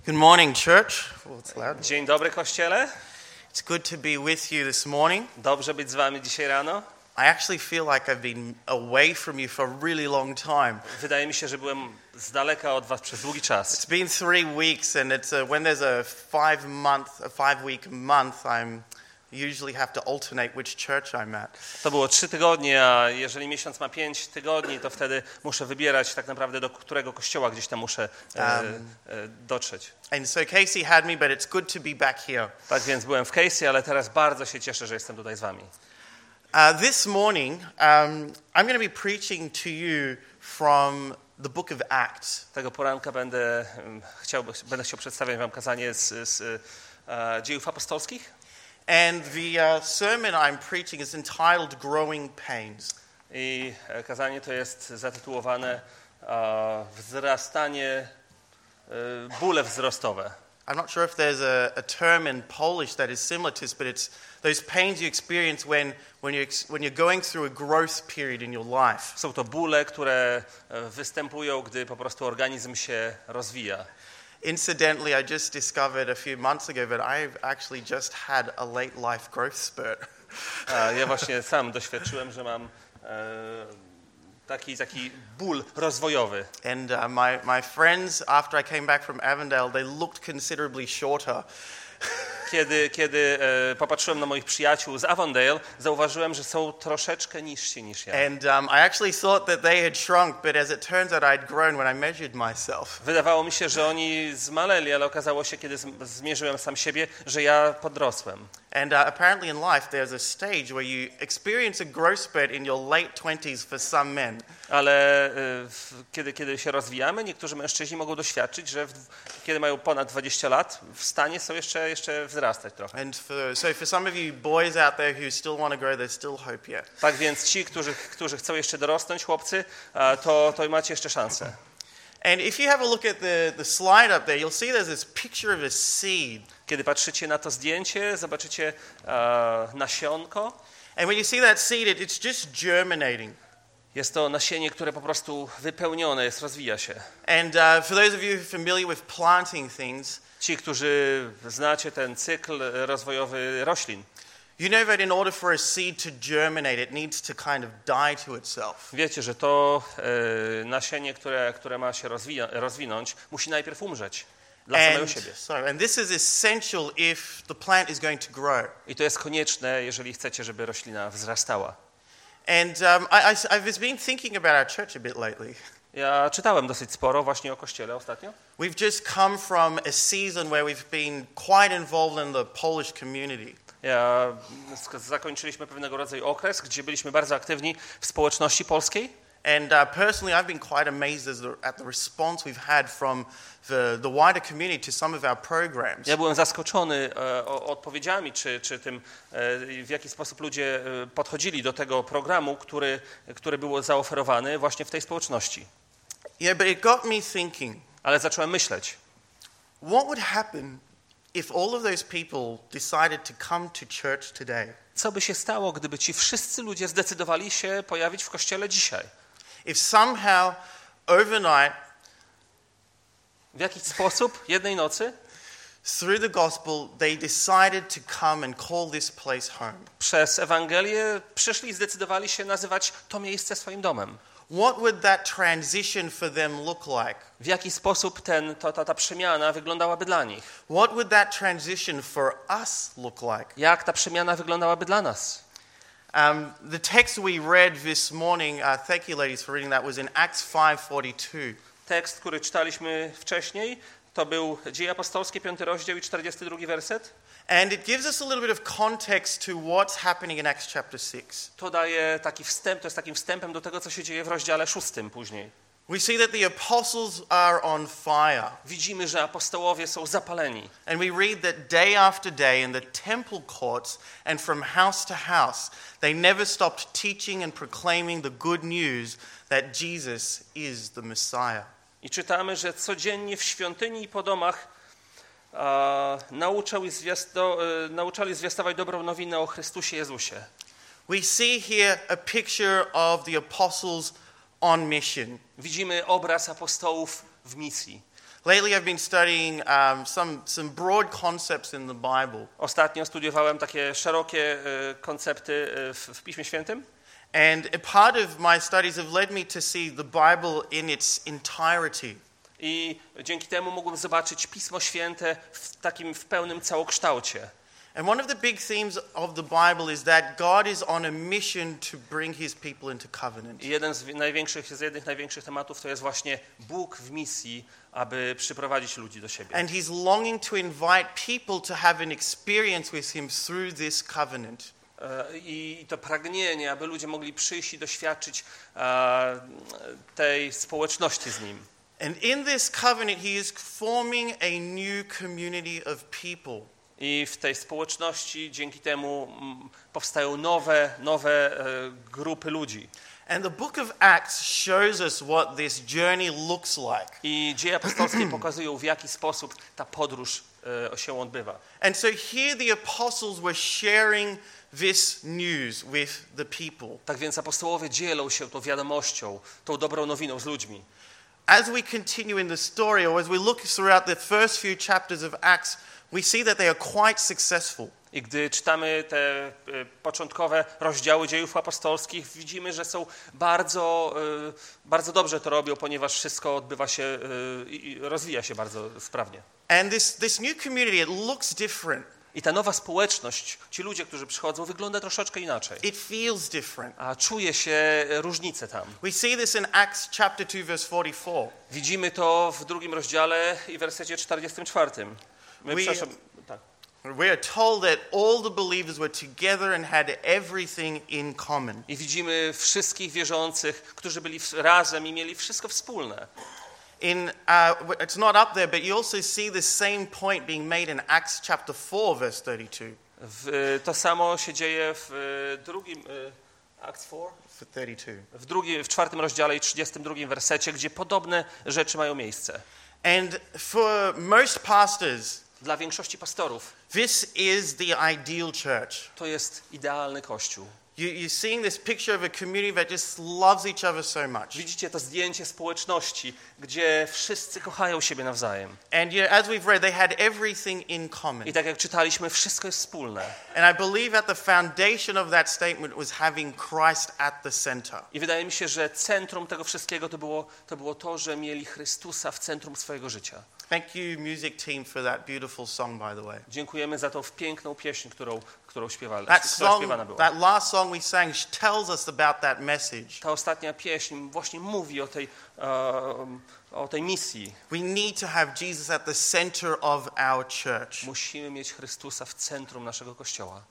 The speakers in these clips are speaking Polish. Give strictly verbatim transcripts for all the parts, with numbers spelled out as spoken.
Good morning, church. Oh, it's loud. Dzień dobry, Kościele. It's good to be with you this morning. Dobrze być z wami dzisiaj rano. I actually feel like I've been away from you for a really long time. Wydaje mi się, że byłem z daleka od was przez długi czas. It's been three weeks, and it's a, when there's a five month, a five week month, I'm usually have to alternate which church I'm at. To było trzy tygodnie, a jeżeli miesiąc ma pięć tygodni, to wtedy muszę wybierać tak naprawdę, do którego kościoła gdzieś tam muszę e, Um, e, dotrzeć. And so Casey had me, but it's good to be back here. Tak więc byłem w Casey, ale teraz bardzo się cieszę, że jestem tutaj z wami. Uh, this morning, um, I'm going to be preaching to you from the book of Acts. Tego poranka będę um, chciał, będę chciał przedstawiać wam kazanie z, z e, Dziejów Apostolskich. And the uh, sermon I'm preaching is entitled Growing Pains. I kazanie to jest zatytułowane e, Wzrastanie, e, bóle wzrostowe. I'm not sure if there's a, a term in Polish that is similar to this, but it's those pains you experience when, when, you're, ex- when you're going through a growth period in your life. Są to bóle, które występują, gdy po prostu organizm się rozwija. Incidentally, I just discovered a few months ago that I've actually just had a late life growth spurt. A ja właśnie sam doświadczyłem, że mam e, taki, taki ból rozwojowy. And uh, my, my friends, after I came back from Avondale, they looked considerably shorter. Kiedy, kiedy e, popatrzyłem na moich przyjaciół z Avondale, zauważyłem, że są troszeczkę niżsi niż ja. And um, I actually thought that they had shrunk, but as it turns out, I'd grown when I measured myself. Wydawało mi się, że oni zmaleli, ale okazało się, kiedy z- zmierzyłem sam siebie, że ja podrosłem. And uh, apparently in life, there's a stage where you experience a growth spurt in your late twenties for some men. Ale e, w, kiedy, kiedy się rozwijamy, niektórzy mężczyźni mogą doświadczyć, że w, kiedy mają ponad dwadzieścia lat, w stanie są jeszcze, jeszcze wzrastać trochę. And for, so for some of you boys out there who still want to grow, there's still hope yet. Tak więc ci, którzy, którzy chcą jeszcze dorosnąć, chłopcy, e, to, to macie jeszcze szansę. And if you have a look at the, the slide up there, you'll see there's this picture of a seed. Kiedy patrzycie na to zdjęcie, zobaczycie e, nasionko. And when you see that seed, it, it's just germinating. Jest to nasienie, które po prostu wypełnione jest, rozwija się. And uh, for those of you familiar with planting things, Ci, którzy znacie ten cykl rozwojowy roślin, you know that in order for a seed to germinate, it needs to kind of die to itself. wiecie, że to e, nasienie, które, które ma się rozwija, rozwinąć, musi najpierw umrzeć dla samego And, siebie. sorry, and this is essential if the plant is going to grow. I to jest konieczne, jeżeli chcecie, żeby roślina wzrastała. And um, I, I, I've been thinking about our church a bit lately. Ja czytałem dosyć sporo właśnie o Kościele ostatnio. We've just come from a season where we've been quite involved in the Polish community. Ja, sk- zakończyliśmy pewnego rodzaju okres, gdzie byliśmy bardzo aktywni w społeczności polskiej. And uh, personally, I've been quite amazed as the, at the response we've had from the, the wider community to some of our programs. Ja byłem zaskoczony e, o, odpowiedziami, czy, czy tym, e, w jaki sposób ludzie e, podchodzili do tego programu, który, który był zaoferowany właśnie w tej społeczności. Yeah, but it got me thinking, Ale zacząłem myśleć, what would happen if all of those people decided to come to church today? co by się stało, gdyby ci wszyscy ludzie zdecydowali się pojawić w Kościele dzisiaj? If somehow, overnight, W jakiś sposób, jednej nocy, through the gospel, they decided to come and call this place home. przez Ewangelię przyszli i zdecydowali się nazywać to miejsce swoim domem. What would that transition for them look like? W jaki sposób ten, to, ta, ta przemiana wyglądałaby dla nich? What would that transition for us look like? Jak ta przemiana wyglądałaby dla nas? Um, the text we read this morning, uh, thank you ladies for reading that, was in Acts five forty-two. Tekst, który czytaliśmy wcześniej, to był Dzieje Apostolskie, piąty rozdział i czterdziesty drugi werset. And it gives us a little bit of context to what's happening in Acts chapter six. To daje taki wstęp, to jest takim wstępem do tego, co się dzieje w rozdziale szóstym później. We see that the apostles are on fire. Widzimy, że apostołowie są zapaleni. And we read that day after day in the temple courts and from house to house, they never stopped teaching and proclaiming the good news that Jesus is the Messiah. I czytamy, że codziennie w świątyni i po domach a, nauczał i zwiasto, e, nauczali zwiastować dobrą nowinę o Chrystusie Jezusie. We see here a picture of the apostles on mission. Widzimy obraz apostołów w misji. Lately I've been studying um, some, some broad concepts in the Bible. Ostatnio studiowałem takie szerokie e, koncepty e, w, w Piśmie Świętym. And a part of my studies have led me to see the Bible in its entirety. I dzięki temu mogłem zobaczyć Pismo Święte w takim w pełnym całokształcie. And one of the big themes of the Bible is that God is on a mission to bring his people into covenant. I jeden z największych, z jednych największych tematów to jest właśnie Bóg w misji, aby przyprowadzić ludzi do siebie. And he's longing to invite people to have an experience with him through this covenant. I to pragnienie, aby ludzie mogli przyjść i doświadczyć e, tej społeczności z Nim. And in this covenant he is forming a new community of people. I w tej społeczności dzięki temu m, powstają nowe, nowe e, grupy ludzi. And the book of Acts shows us what this journey looks like. I dzieje apostolskie pokazują, w jaki sposób ta podróż e, się odbywa. And so here the apostles were sharing this news with the people. Tak więc apostołowie dzielą się tą wiadomością, tą dobrą nowiną z ludźmi. As we continue in the story, or as we look throughout the first few chapters of Acts, we see that they are quite successful. I gdy czytamy te e, początkowe rozdziały dziejów apostolskich, widzimy, że są bardzo, e, bardzo dobrze to robią, ponieważ wszystko odbywa się e, i rozwija się bardzo sprawnie. And this, this new community, it looks different. I ta nowa społeczność, ci ludzie, którzy przychodzą, wygląda troszeczkę inaczej. It feels different. A czuje się różnicę tam. We see this in Acts chapter two, verse forty-four. Widzimy to w drugim rozdziale i wersecie czterdziestym czwartym. My, We- przepraszam, tak. We are told that all the believers were together and had everything in common. I widzimy wszystkich wierzących, którzy byli w- razem i mieli wszystko wspólne. In uh, it's not up there, but you also see the same point being made in Acts chapter four, verse thirty-two. W, to samo się dzieje w e, drugim e, Acts cztery, For thirty-two. w, drugi, w czwartym rozdziale i trzydziestym drugim wersecie, gdzie podobne rzeczy mają miejsce. And for most pastors, Dla większości pastorów this is the ideal church. to jest idealny kościół. You, you're seeing this picture of a community that just loves each other so much. Widzicie to zdjęcie społeczności, gdzie wszyscy kochają siebie nawzajem. And you know, as we've read, they had everything in common. I tak jak czytaliśmy, wszystko jest wspólne. And I believe at the foundation of that statement was having Christ at the center. I wydaje mi się, że centrum tego wszystkiego to było to, było to że mieli Chrystusa w centrum swojego życia. Thank you, music team, for that beautiful song, by the way. Dziękujemy za tą piękną pieśń, którą, którą śpiewali, That która song, śpiewana była. that last song we sang tells us about that message. Ta ostatnia pieśń właśnie mówi o tej, e, o tej misji. We need to have Jesus at the center of our church. Musimy mieć Chrystusa w centrum naszego Kościoła.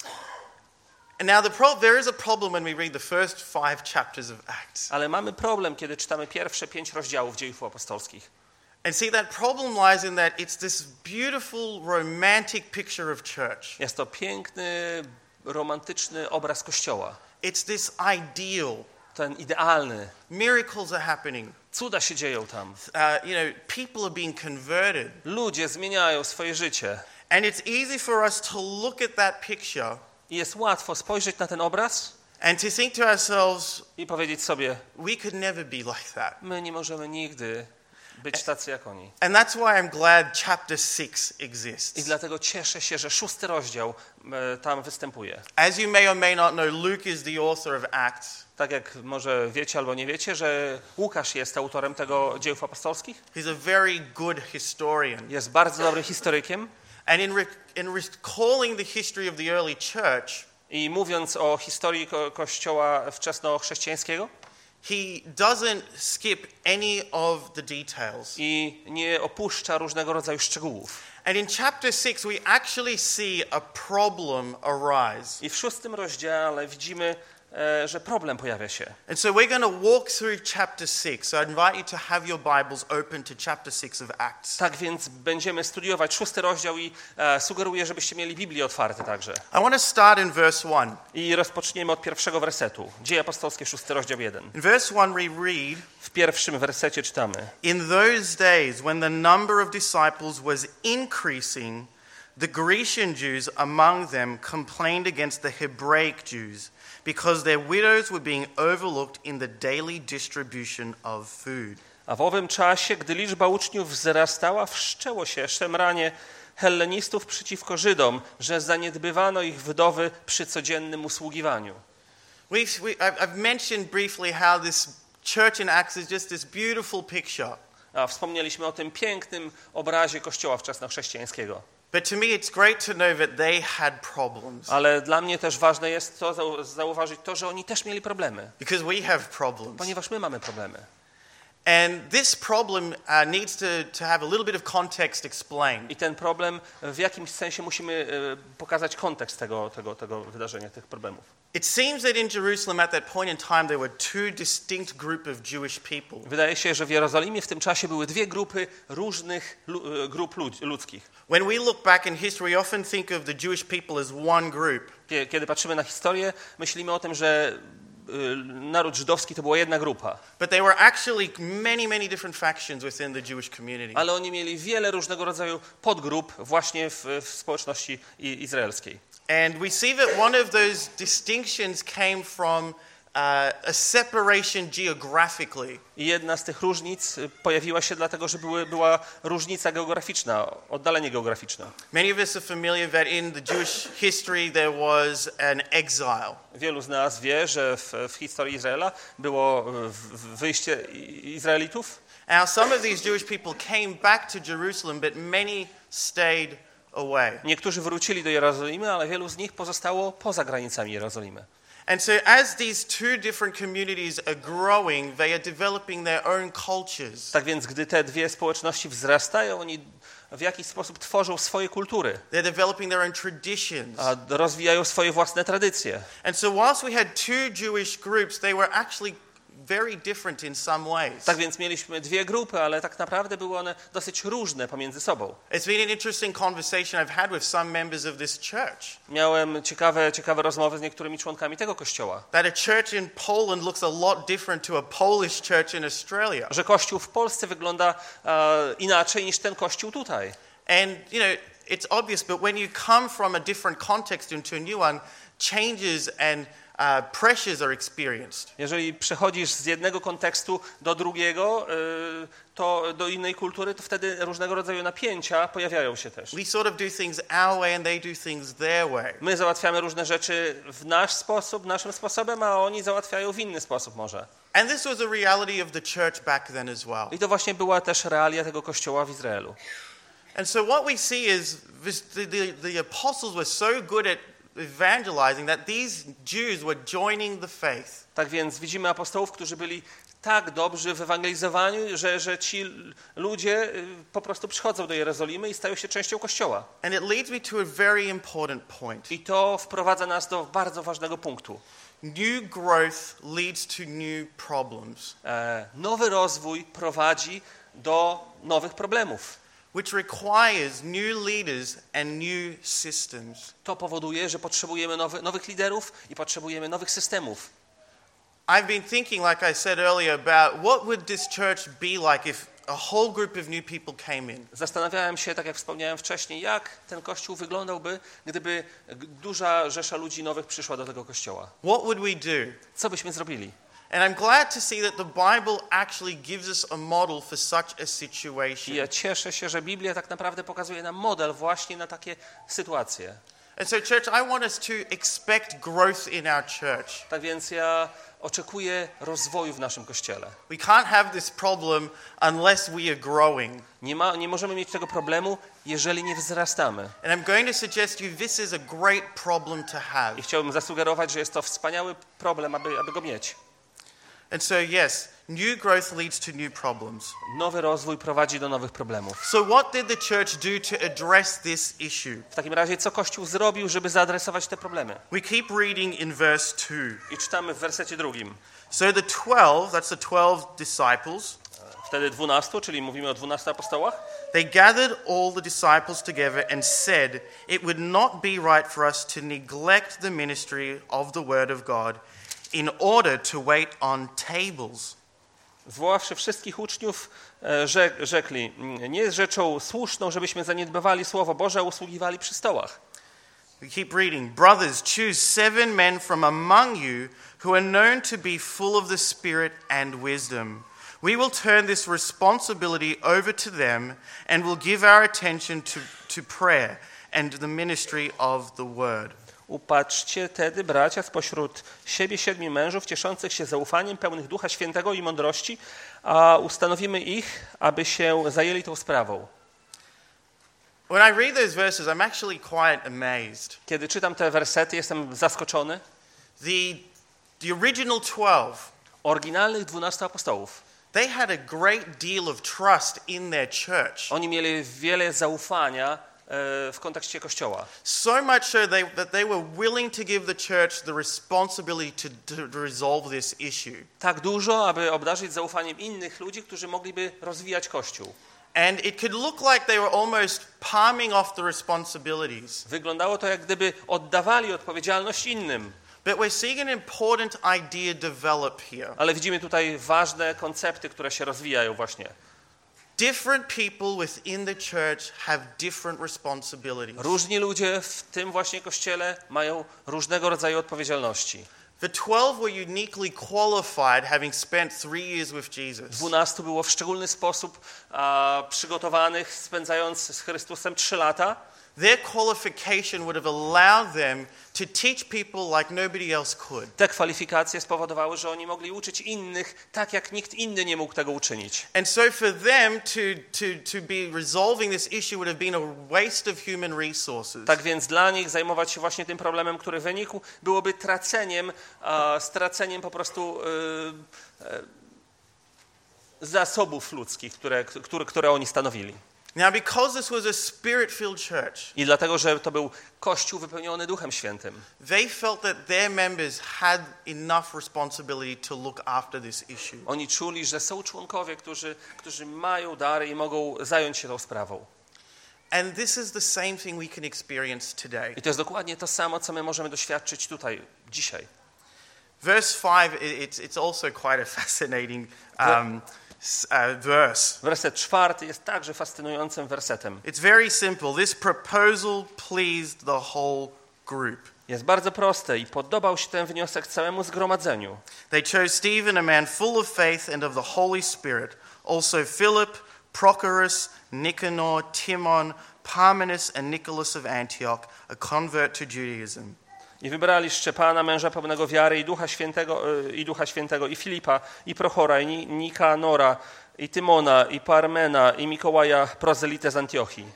And now the pro- there is a problem when we read the first five chapters of Acts. Ale mamy problem, kiedy czytamy pierwsze pięć rozdziałów dziejów apostolskich. And see, that problem lies in that it's this beautiful, romantic picture of church. Jest to piękny, romantyczny obraz Kościoła. It's this ideal. Ten idealny. Miracles are happening. Cuda się dzieją tam. Uh, you know, people are being converted. Ludzie zmieniają swoje życie. And it's easy for us to look at that picture I jest łatwo spojrzeć na ten obraz and to think to ourselves, i powiedzieć sobie, we could never be like that. my nie możemy nigdy być tacy jak oni. And that's why I'm glad chapter six exists. I dlatego cieszę się, że szósty rozdział e, tam występuje. As you may or may not know, Luke is the author of Acts. Tak jak może wiecie albo nie wiecie, że Łukasz jest autorem tego dziejów apostolskich. He's a very good historian. Jest bardzo dobrym historykiem And in, re- in recalling the history of the early church, i mówiąc o historii ko- kościoła wczesnochrześcijańskiego he doesn't skip any of the details. i nie opuszcza różnego rodzaju szczegółów. And in chapter six, we actually see a problem arise. I w szóstym rozdziale widzimy, e, że problem pojawia się. And so we're going to walk through chapter six. So I invite you to have your Bibles open to chapter six of Acts. Tak więc będziemy studiować szósty rozdział i e, sugeruję, żebyście mieli Biblię otwarte także. I want to start in verse one. I rozpoczniemy od pierwszego wersetu. Dzieje apostolskie, szósty rozdział jeden. In verse one, we read, W pierwszym wersecie czytamy. in those days when the number of disciples was increasing, the Grecian Jews among them complained against the Hebraic Jews because their widows were being overlooked in the daily distribution of food. A w owym czasie, gdy liczba uczniów wzrastała, wszczęło się szemranie hellenistów przeciwko Żydom, że zaniedbywano ich wdowy przy codziennym usługiwaniu. We've, we, I've I've mentioned briefly how this church in Acts is just this beautiful picture. A wspomnieliśmy o tym pięknym obrazie Kościoła wczesnochrześcijańskiego. But to me it's great to know that they had problems. Ale dla mnie też ważne jest to zau- zauważyć to, że oni też mieli problemy, Because we have problems. ponieważ my mamy problemy. And this problem uh, needs to, to have a little bit of context explained. I ten problem w jakimś sensie musimy e, pokazać kontekst tego, tego, tego wydarzenia, tych problemów. It seems that in Jerusalem at that point in time there were two distinct group of Jewish people. Wydaje się, że w Jerozolimie w tym czasie były dwie grupy różnych lu- e, grup ludzi, ludzkich. When we look back in history, we often think of the Jewish people as one group. Kie- Kiedy patrzymy na historię, myślimy o tym, że e, naród żydowski to była jedna grupa, But there were actually many, many different factions within the Jewish community. ale oni mieli wiele różnego rodzaju podgrup właśnie w, w społeczności i- izraelskiej. And we see that one of those distinctions came from uh, a separation geographically. I jedna z tych różnic y, pojawiła się dlatego, że były, była różnica geograficzna, oddalenie geograficzne. Many of us are familiar that in the Jewish history there was an exile. Wielu z nas wie, że w, w historii Izraela było y, w- w- wyjście I- Izraelitów. Now, some of these Jewish people came back to Jerusalem, but many stayed away. Niektórzy wrócili do Jerozolimy, ale wielu z nich pozostało poza granicami Jerozolimy. And so, as these two different communities are growing, they are developing their own cultures. Tak więc, gdy te dwie społeczności wzrastają, oni w jakiś sposób tworzą swoje kultury, They're developing their own traditions. a rozwijają swoje własne tradycje. And so, whilst we had two Jewish groups, they were actually very different in some ways. Tak więc mieliśmy dwie grupy, ale tak naprawdę były one dosyć różne pomiędzy sobą. It's been an interesting conversation I've had with some members of this church. Miałem ciekawe, ciekawe rozmowy z niektórymi członkami tego kościoła, That a church in Poland looks a lot different to a Polish church in Australia. że kościół w Polsce wygląda e, inaczej niż ten kościół tutaj. And, you know, it's obvious, but when you come from a different context into a new one, changes and uh, pressures are experienced. Jeżeli przechodzisz z jednego kontekstu do drugiego, e, to do innej kultury, to wtedy różnego rodzaju napięcia pojawiają się też. We sort of do things our way and they do things their way. My załatwiamy różne rzeczy w nasz sposób, naszym sposobem, a oni załatwiają w inny sposób może. And this was a reality of the church back then as well. I to właśnie była też realia tego kościoła w Izraelu. And so what we see is this, the, the, the apostles were so good at evangelizing that these Jews were joining the faith. Tak więc widzimy apostołów, którzy byli tak dobrzy w ewangelizowaniu, że, że ci ludzie y, po prostu przychodzą do Jerozolimy i stają się częścią Kościoła. And it leads me to a very important point. I to wprowadza nas do bardzo ważnego punktu. New growth leads to new problems, E, nowy rozwój prowadzi do nowych problemów. which requires new leaders and new systems. To powoduje, że potrzebujemy nowy, nowych liderów i potrzebujemy nowych systemów. I've been thinking, like I said earlier, about what would this church be like if a whole group of new people came in. Zastanawiałem się, tak jak wspomniałem wcześniej, jak ten kościół wyglądałby, gdyby g- duża rzesza ludzi nowych przyszła do tego kościoła. What would we do? Co byśmy zrobili? And I'm glad to see that the Bible actually gives us a model for such a I situation. ja cieszę się, że Biblia tak naprawdę pokazuje nam model właśnie na takie sytuacje. And so, church, I want us to expect growth in our church. Tak więc ja oczekuję rozwoju w naszym kościele. We can't have this problem unless we are growing. Nie, ma, nie możemy mieć tego problemu, jeżeli nie wzrastamy. And I'm going to suggest to you this is a great problem to have. I chciałbym zasugerować, że jest to wspaniały problem, aby, aby go mieć. And so, yes, new growth leads to new problems. Nowy rozwój prowadzi do nowych problemów. So, what did the church do to address this issue? W takim razie, co Kościół zrobił, żeby zaadresować te problemy? We keep reading in verse two. I czytamy w wersecie drugim. So, the twelve, that's the twelve disciples, Wtedy dwunastu, czyli mówimy o dwunastu apostołach, they gathered all the disciples together and said, "It would not be right for us to neglect the ministry of the word of God in order to wait on tables." zwoławszy wszystkich uczniów, e, rzek, rzekli, nie jest rzeczą słuszną, żebyśmy zaniedbywali Słowo Boże, a usługiwali przy stołach. We keep reading. Brothers, choose seven men from among you who are known to be full of the Spirit and wisdom, we will turn this responsibility over to them and will give our attention to, to prayer and the ministry of the word. Upatrzcie tedy, bracia, spośród siebie siedmiu mężów, cieszących się zaufaniem, pełnych Ducha Świętego i mądrości, a ustanowimy ich, aby się zajęli tą sprawą. When I read those verses, I'm actually quite amazed. Kiedy czytam te wersety, jestem zaskoczony. The, the original twelve, Oryginalnych dwunastu apostołów. they had a great deal of trust in their church. Oni mieli wiele zaufania w kontekście Kościoła. So much so they, that they were willing to give the church the responsibility to, to resolve this issue. Tak dużo, aby obdarzyć zaufaniem innych ludzi, którzy mogliby rozwijać Kościół. And it could look like they were almost palming off the responsibilities. Wyglądało to, jak gdyby oddawali odpowiedzialność innym. But we're seeing an important idea develop here. Ale widzimy tutaj ważne koncepty, które się rozwijają właśnie. Different people within the church have different responsibilities. Różni ludzie w tym właśnie Kościele mają różnego rodzaju odpowiedzialności. The twelve were uniquely qualified, having spent three years with Jesus. Dwunastu było w szczególny sposób a, przygotowanych, spędzając z Chrystusem trzy lata. Their qualification would have allowed them to teach people like nobody else could. Te kwalifikacje spowodowały, że oni mogli uczyć innych tak, jak nikt inny nie mógł tego uczynić. And so for them to, to, to be resolving this issue would have been a waste of human resources. Tak więc dla nich zajmować się właśnie tym problemem, który wynikł, byłoby traceniem, a, straceniem po prostu e, e, zasobów ludzkich, które, które, które oni stanowili. Now, because this was a spirit-filled church, I dlatego, że to był Kościół wypełniony Duchem Świętym, they felt that their members had enough responsibility to look after this issue. oni czuli, że są członkowie, którzy, którzy mają dary i mogą zająć się tą sprawą. And this is the same thing we can experience today. I to jest dokładnie to samo, co my możemy doświadczyć tutaj, dzisiaj. Verse five, it's, it's also quite a fascinating um, uh, verse. Werset czwarty jest także fascynującym wersetem. It's very simple. This proposal pleased the whole group. Jest bardzo proste i podobał się ten wniosek całemu zgromadzeniu. They chose Stephen, a man full of faith and of the Holy Spirit, also Philip, Prochorus, Nicanor, Timon, Parmenas, and Nicholas of Antioch, a convert to Judaism. I wybrali Szczepana, męża pełnego wiary i Ducha Świętego, i Ducha Świętego, i Filipa, i Prochora, i Nikanora, i Tymona, i Parmena, i Mikołaja, prozelitę z Antiochii.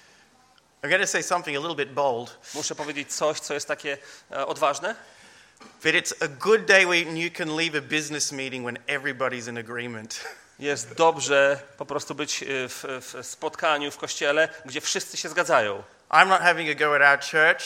I'm going to say something a little bit bold, Muszę powiedzieć coś, co jest takie e, odważne, but it's a good day when you can leave a business meeting when everybody's in agreement. jest dobrze po prostu być w, w spotkaniu w kościele, gdzie wszyscy się zgadzają. I'm not having a go at our church.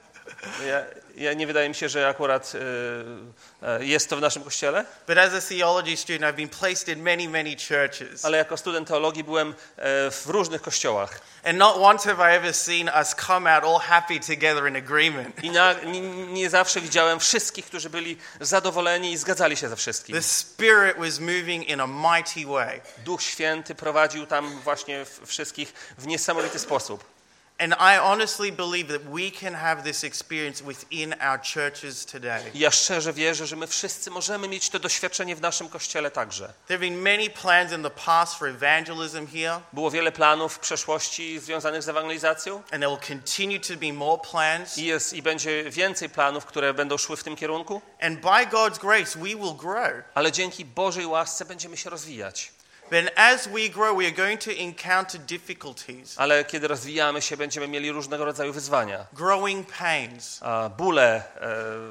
Ja, ja nie wydaje mi się, że akurat y, y, jest to w naszym kościele, But as a theology student, I've been placed in many, many churches. ale jako student teologii byłem y, w różnych kościołach. And not once have I ever seen us come out all happy together in agreement. I na, nie, nie zawsze widziałem wszystkich, którzy byli zadowoleni i zgadzali się ze wszystkim. The Spirit was moving in a mighty way. Duch Święty prowadził tam właśnie wszystkich w niesamowity sposób. And I honestly believe that we can have this experience within our churches today. I ja szczerze wierzę, że my wszyscy możemy mieć to doświadczenie w naszym kościele także. There have been many plans in the past for evangelism here, Było wiele planów w przeszłości związanych z ewangelizacją and there will continue to be more plans. i jest i będzie więcej planów, które będą szły w tym kierunku, And by God's grace, we will grow. ale dzięki Bożej łasce będziemy się rozwijać. But as we grow, we are going to encounter difficulties, Ale kiedy rozwijamy się, będziemy mieli różnego rodzaju wyzwania, growing pains. a bóle e,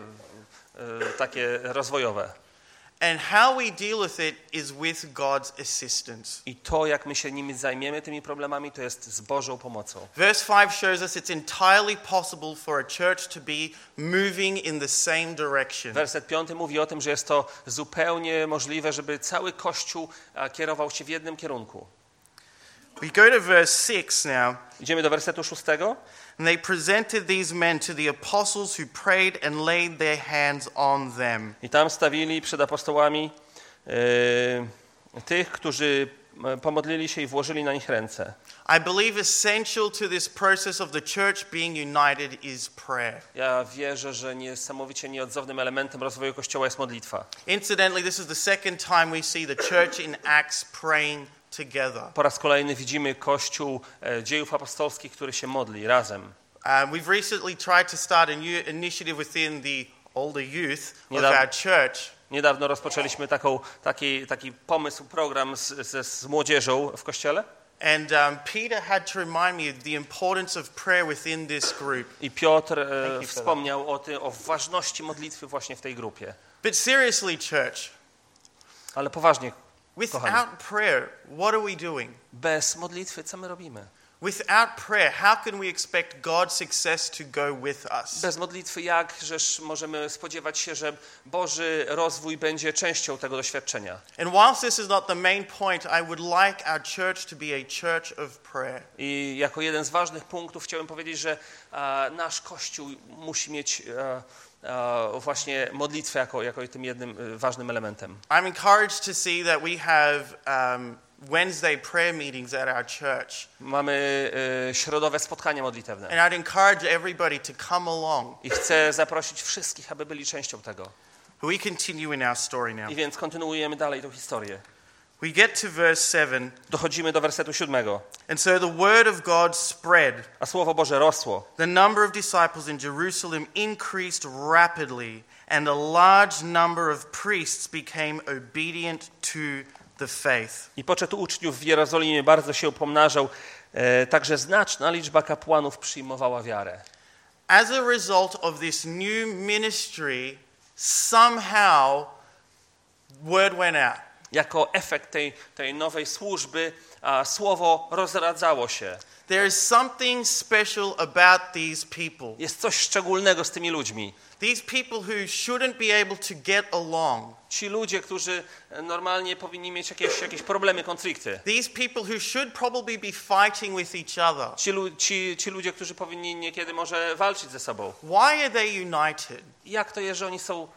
e, takie rozwojowe. And how we deal with it is with God's assistance. I to, jak my się nimi zajmiemy, tymi problemami, to jest z Bożą pomocą. Verse five shows us it's entirely possible for a church to be moving in the same direction. Werset piąty mówi o tym, że jest to zupełnie możliwe, żeby cały Kościół a, kierował się w jednym kierunku. We go to verse six now. Idziemy do wersetu szóstego. And they presented these men to the apostles who prayed and laid their hands on them. I tam stawili przed apostołami e, tych, którzy pomodlili się i włożyli na nich ręce. I believe essential to this process of the church being united is prayer. Ja wierzę, że niesamowicie nieodzownym elementem rozwoju Kościoła jest modlitwa. Incidentally, this is the second time we see the church in Acts praying together. Po raz kolejny widzimy Kościół e, dziejów apostolskich, który się modli razem. Um, we've recently tried to start a new initiative within the older youth of Niedawno- our church. Niedawno rozpoczęliśmy taką, taki, taki pomysł, program z, z, z młodzieżą w Kościele. And um, Peter had to remind me of the importance of prayer within this group. I Piotr e, Thank you for wspomniał o, ty, o ważności modlitwy właśnie w tej grupie. But seriously, church, Ale poważnie, kochani, without prayer, what are we doing? bez modlitwy co my robimy? Without prayer, how can we expect God's success to go with us? Bez modlitwy jakżeż możemy spodziewać się, że Boży rozwój będzie częścią tego doświadczenia? And whilst this is not the main point, I would like our church to be a church of prayer. I jako jeden z ważnych punktów chciałem powiedzieć, że e, nasz Kościół musi mieć e, e, właśnie modlitwę jako, jako tym jednym e, ważnym elementem. I'm encouraged to see that we have um, Wednesday prayer meetings at our church. Mamy e, środowe spotkania modlitewne And I'd encourage everybody to come along. i chcę zaprosić wszystkich, aby byli częścią tego. We continue in our story now. I więc kontynuujemy dalej tą historię. We get to verse seven. Dochodzimy do wersetu siódmego. And so the word of God spread. A Słowo Boże rosło. The number of disciples in Jerusalem increased rapidly, and a large number of priests became obedient to the faith. I poczet uczniów w Jerozolimie bardzo się pomnażał, e, także znaczna liczba kapłanów przyjmowała wiarę. As a result of this new ministry, somehow word went out. Jako efekt tej, tej nowej służby a, słowo rozradzało się. There is something special about these people. Jest coś szczególnego z tymi ludźmi. These people who shouldn't be able to get along. Ci ludzie, którzy normalnie powinni mieć jakieś, jakieś problemy, konflikty. These people who should probably be fighting with each other. Ci, lu- ci, ci ludzie, którzy powinni niekiedy może walczyć ze sobą. Why are they united? Jak to jest, że oni są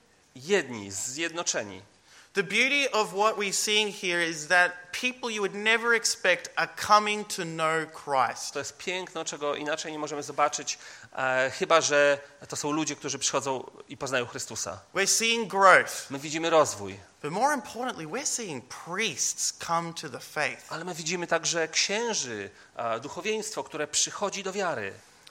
jedni, zjednoczeni? The beauty of what we're seeing here is that people you would never expect are coming to know Christ. To jest piękno, czego inaczej nie możemy zobaczyć, e, chyba że to są ludzie, którzy przychodzą i poznają Chrystusa. We're seeing growth, My widzimy rozwój, but more importantly, we're seeing priests come to the faith. ale my widzimy także księży, e, duchowieństwo, które przychodzi do wiary.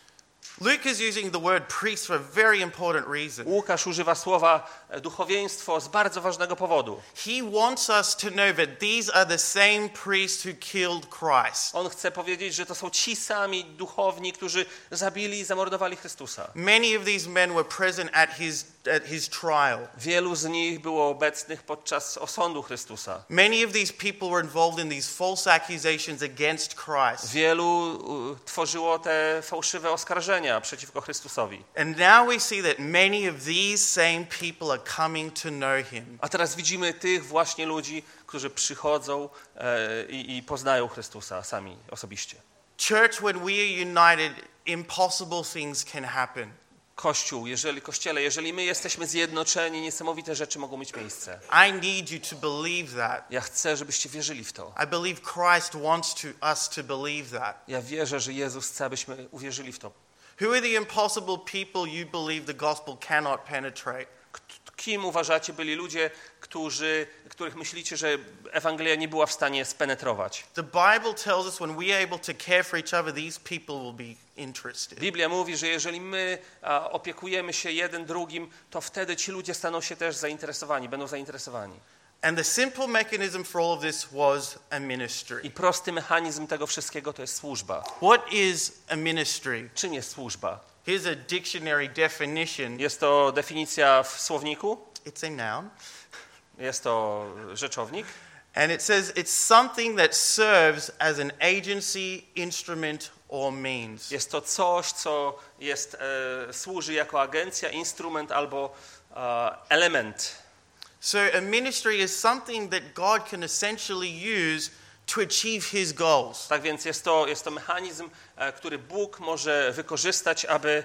Luke is using the word priest for a very important reason. Łukasz używa słowa e, duchowieństwo z bardzo ważnego powodu. He wants us to know that these are the same priests who killed Christ. On chce powiedzieć, że to są ci sami duchowni, którzy zabili i zamordowali Chrystusa. Many of these men were present at his, at his trial. Wielu z nich było obecnych podczas osądu Chrystusa. Many of these people were involved in these false accusations against Christ. Wielu uh, tworzyło te fałszywe oskarżenia przeciwko Chrystusowi. And now we see that many of these same people are coming to know him. A teraz widzimy tych właśnie ludzi, którzy przychodzą e, i, i poznają Chrystusa sami osobiście. Church, when we are united, impossible things can happen. Kościół, jeżeli Kościele, jeżeli my jesteśmy zjednoczeni, niesamowite rzeczy mogą mieć miejsce. I need you to believe that. Ja chcę, żebyście wierzyli w to. I believe Christ wants to, us to believe that. Ja wierzę, że Jezus chce, abyśmy uwierzyli w to. Who are the impossible people you believe the gospel cannot penetrate? K- Kim uważacie byli ludzie, którzy, których myślicie, że Ewangelia nie była w stanie spenetrować? The Bible tells us when we are able to care for each other, these people will be interested. Biblia mówi, że jeżeli my a, opiekujemy się jeden drugim, to wtedy ci ludzie staną się też zainteresowani, będą zainteresowani. And the simple mechanism for all of this was a ministry. I prosty mechanizm tego wszystkiego to jest służba. What is a ministry? Czym jest służba? Here's a dictionary definition. Jest to definicja w słowniku, It's a noun. jest to rzeczownik. And it says it's something that serves as an agency, instrument, or means. Jest to coś, co jest, e, służy jako agencja, instrument albo e, element. So a ministry is something that God can essentially use to achieve his goals. Tak więc jest to, jest to mechanizm, e, który Bóg może wykorzystać, aby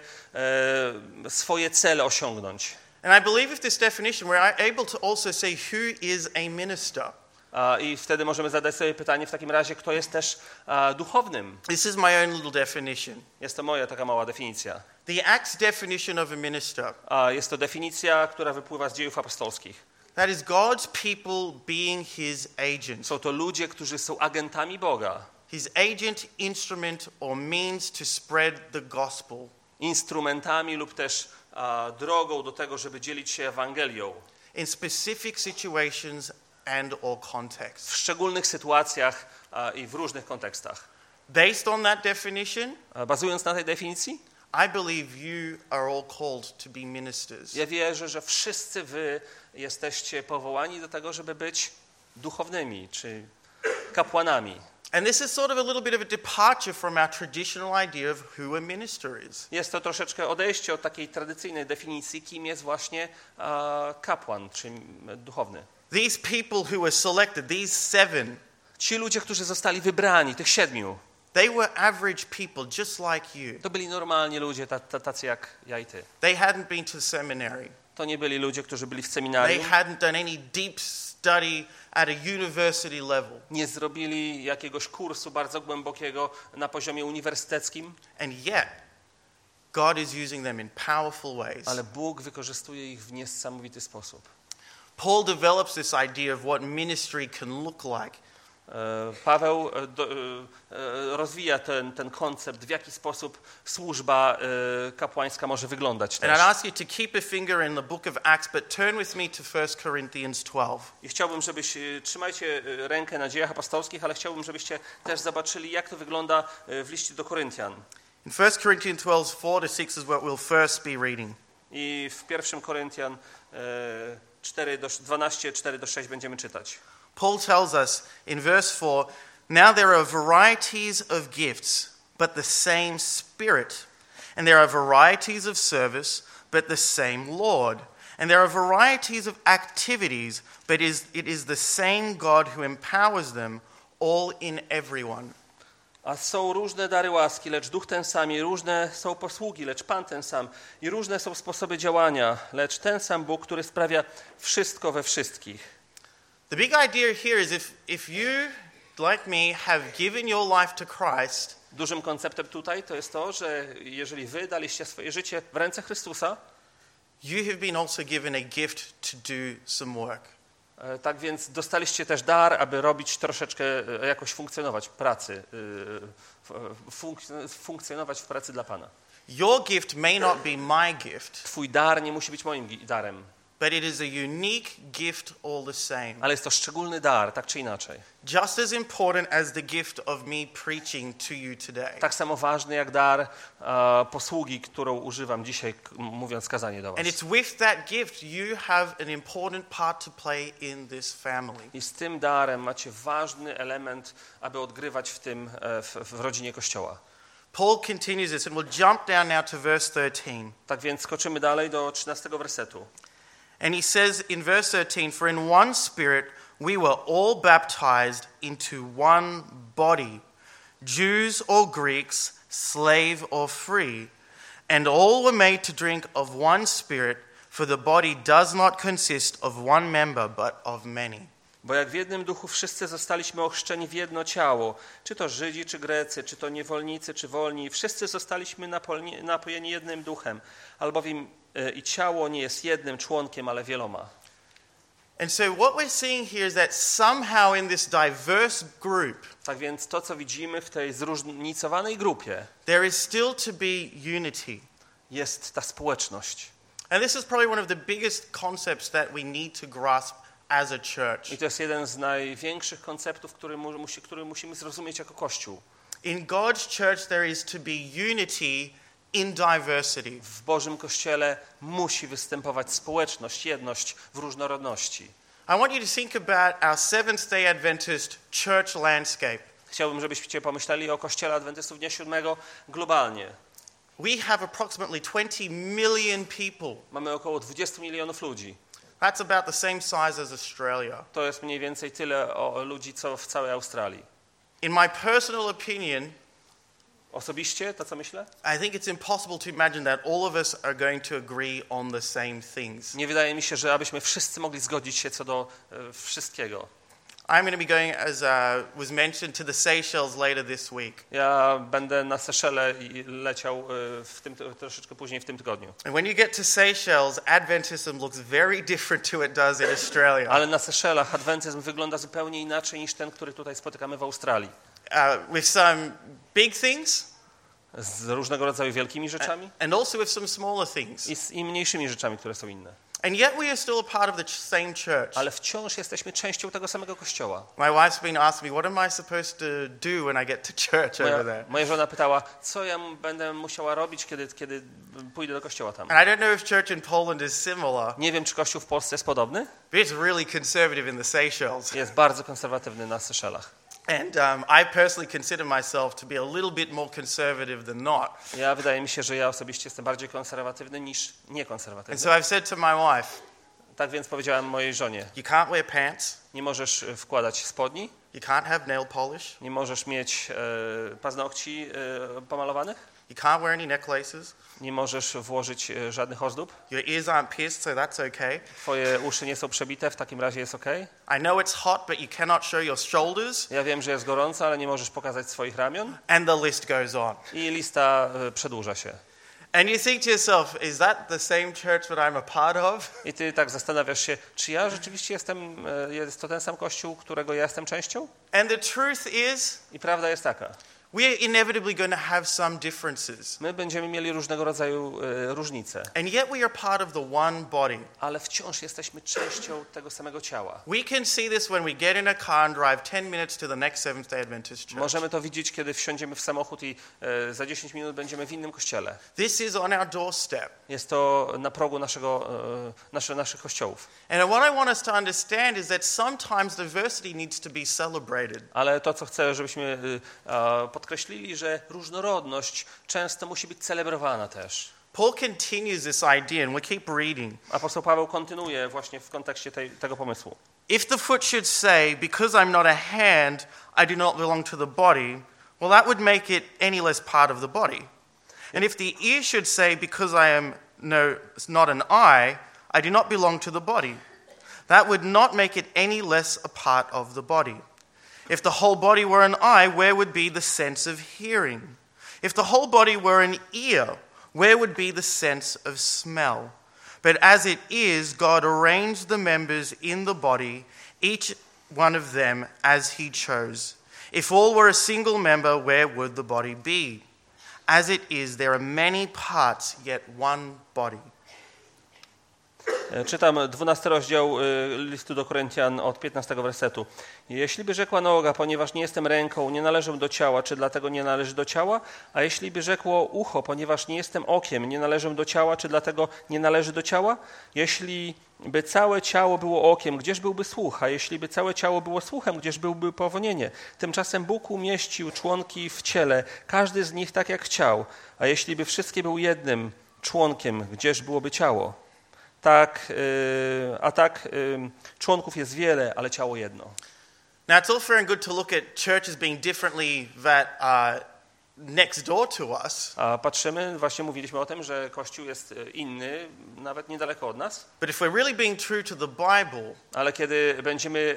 e, swoje cele osiągnąć. And I believe with this definition we're able to also say who is a minister. I wtedy możemy zadać sobie pytanie w takim razie, kto jest też duchownym. This is my own little definition. Jest to moja taka mała definicja. The Acts definition of a minister. Jest to definicja, która wypływa z Dziejów Apostolskich. That is God's people being his agent. Są to ludzie, którzy są agentami Boga. His agent, instrument or means to spread the gospel. Instrumentami lub też a, drogą do tego, żeby dzielić się Ewangelią. In specific situations and or contexts. W szczególnych sytuacjach a, i w różnych kontekstach. Based on that definition, A, bazując na tej definicji, I believe you are all called to be ministers. ja wierzę, że wszyscy wy jesteście powołani do tego, żeby być duchownymi czy kapłanami. And this is sort of a little bit of a departure from our traditional idea of who a minister is. Jest to troszeczkę odejście od takiej tradycyjnej definicji, kim jest właśnie a, kapłan czy duchowny. These people who were selected, these seven, Ci ludzie, którzy zostali wybrani, tych siedmiu, they were average people just like you. to byli normalni ludzie, tacy jak ja i ty. They hadn't been to seminary. To nie byli ludzie, którzy byli w They seminarium, hadn't done any deep study at a university level. nie zrobili jakiegoś kursu bardzo głębokiego na poziomie uniwersyteckim, And yet, God is using them in powerful ways. ale Bóg wykorzystuje ich w niesamowity sposób. Paul develops this idea of what ministry can look like. E, Paweł e, do, e, rozwija ten, ten koncept, w jaki sposób służba e, kapłańska może wyglądać And I'd też. ask you to keep a finger in the book of Acts, but turn with me to First Corinthians twelve. I chciałbym, żebyś, e, trzymajcie e, rękę na Dziejach Apostolskich, ale chciałbym, żebyście też zobaczyli, jak to wygląda e, w liście do Koryntian. In First Corinthians twelve, four to six is what we'll first be reading. I w pierwszym Koryntian e, cztery do, dwanaście, cztery do sześć będziemy czytać. Paul tells us in verse four, now there are varieties of gifts, but the same Spirit. And there are varieties of service, but the same Lord. And there are varieties of activities, but is, it is the same God who empowers them all in everyone. A są różne dary łaski, lecz duch ten sam, i różne są posługi, lecz Pan ten sam, i różne są sposoby działania, lecz ten sam Bóg, który sprawia wszystko we wszystkich. The big idea here is if, if you, like me, have given your life to Christ, Dużym konceptem tutaj to jest to, że jeżeli wy daliście swoje życie w ręce Chrystusa, you have been also given a gift to do some work. e, tak więc dostaliście też dar, aby robić troszeczkę, e, jakoś funkcjonować w pracy, e, funk- funkcjonować w pracy dla Pana. Your gift may not be my gift, Twój dar nie musi być moim gi- darem, but it is a unique gift all the same. ale jest to szczególny dar, tak czy inaczej. Just as important as the gift of me preaching to you today. Tak samo ważny jak dar e, posługi, którą używam dzisiaj, k- mówiąc kazanie do was. And it's with that gift you have an important part to play in this family. I z tym darem macie ważny element, aby odgrywać w tym, e, w, w rodzinie Kościoła. Paul continues this, and we'll jump down now to verse thirteen. Tak więc skoczymy dalej do trzynastego wersetu. And he says in verse thirteen, for in one spirit we were all baptized into one body, Jews or Greeks, slave or free, and all were made to drink of one spirit, for the body does not consist of one member, but of many. Bo jak w jednym duchu wszyscy zostaliśmy ochrzczeni w jedno ciało, czy to Żydzi, czy Grecy, czy to niewolnicy, czy wolni, wszyscy zostaliśmy napolni- napojeni jednym duchem, albowiem e, i ciało nie jest jednym członkiem, ale wieloma. And so what we're seeing here is that somehow in this diverse group, Tak więc to, co widzimy w tej zróżnicowanej grupie, there is still to be unity. jest ta społeczność. And this is probably one of the biggest concepts that we need to grasp as a church. I to jest jeden z największych konceptów, który, mu, musi, który musimy zrozumieć jako Kościół. In God's church there is to be unity in diversity. W Bożym Kościele musi występować społeczność, jedność w różnorodności. I want you to think about our Seventh-day Adventist church landscape. Chciałbym, żebyście pomyśleli o Kościele Adwentystów Dnia Siódmego globalnie. We have approximately twenty million people. Mamy około dwadzieścia milionów ludzi. That's about the same size as Australia. To jest mniej więcej tyle o ludzi, co w całej Australii. In my personal opinion, Osobiście, to co myślę? I think it's impossible to imagine that all of us are going to agree on the same things. Nie wydaje mi się, że abyśmy wszyscy mogli zgodzić się co do e, wszystkiego. I'm going to be going, as uh, was mentioned, to the Seychelles later this week. Ja będę na Seszele i leciał e, w tym, troszeczkę później w tym tygodniu. And when you get to Seychelles, Adventism looks very different to what it does in Australia. Ale na Seszelach adwentyzm wygląda zupełnie inaczej niż ten, który tutaj spotykamy w Australii. Uh, with some big things Z różnego rodzaju wielkimi rzeczami and also with some smaller things. i z i mniejszymi rzeczami, które są inne. And yet we are still a part of the ch- same church. Ale wciąż jesteśmy częścią tego samego kościoła. My wife's been asking me, what am I supposed to do when I get to church over Moja, there? moja żona pytała, co ja m- będę musiała robić, kiedy, kiedy pójdę do kościoła tam. And I don't know if church in Poland is similar, Nie wiem, czy kościół w Polsce jest podobny. but it's really conservative in the Seychelles. Jest bardzo konserwatywny na Seszelach. And um, I personally consider myself to be a little bit more conservative than not. Ja wydaje mi się, że ja osobiście jestem bardziej konserwatywny niż And niekonserwatywny. so I've said to my wife, Tak więc powiedziałem mojej żonie, you can't wear pants, nie możesz e, wkładać spodni, you can't have nail polish, nie możesz mieć e, paznokci e, pomalowanych, you can't wear any necklaces, nie możesz włożyć e, żadnych ozdób, your ears aren't pierced, so that's okay. twoje uszy nie są przebite, w takim razie jest okej. I know it's hot, but you cannot show your shoulders, Ja wiem, że jest gorąco, ale nie możesz pokazać swoich ramion and the list goes on. i lista e, przedłuża się. And you think to yourself, is that the same church that I'm a part of? I ty tak zastanawiasz się, czy ja rzeczywiście jestem, e, jest to ten sam kościół, którego ja jestem częścią? And the truth is, I prawda jest taka. we're inevitably going to have some differences. My będziemy mieli różnego rodzaju e, różnice, And yet we are part of the one body. ale wciąż jesteśmy częścią tego samego ciała. We can see this when we get in a car and drive ten minutes to the next Seventh-day Adventist church. Możemy to widzieć, kiedy wsiądziemy w samochód i e, za dziesięć minut będziemy w innym kościele. This is on our doorstep. Jest to na progu naszego, e, nasze, naszych kościołów. And what I want us to understand is that sometimes diversity needs to be celebrated. Ale to, co chcę, żebyśmy e, podkreślili, że różnorodność często musi być celebrowana też. Paul continues this idea, and we keep reading. Apostoł Paweł kontynuuje właśnie w kontekście tej, tego pomysłu. If the foot should say, because I'm not a hand, I do not belong to the body, well, that would make it any less part of the body. And if the ear should say, because I am no, not an eye, I do not belong to the body, that would not make it any less a part of the body. If the whole body were an eye, where would be the sense of hearing? If the whole body were an ear, where would be the sense of smell? But as it is, God arranged the members in the body, each one of them as he chose. If all were a single member, where would the body be? As it is, there are many parts, yet one body. Czytam dwunasty rozdział y, listu do Koryntian od piętnastego wersetu. Jeśli by rzekła noga, ponieważ nie jestem ręką, nie należę do ciała, czy dlatego nie należy do ciała? A jeśli by rzekło ucho, ponieważ nie jestem okiem, nie należę do ciała, czy dlatego nie należy do ciała? Jeśli by całe ciało było okiem, gdzież byłby słuch? A jeśli by całe ciało było słuchem, gdzież byłby powonienie? Tymczasem Bóg umieścił członki w ciele, każdy z nich tak jak chciał. A jeśli by wszystkie był jednym członkiem, gdzież byłoby ciało? Tak, a tak członków jest wiele, ale ciało jedno. Now, it's all fair and good to look at churches being differently that are next door to us. A patrzymy, właśnie mówiliśmy o tym, że Kościół jest inny, nawet niedaleko od nas. But if we're really being true to the Bible, Ale kiedy będziemy,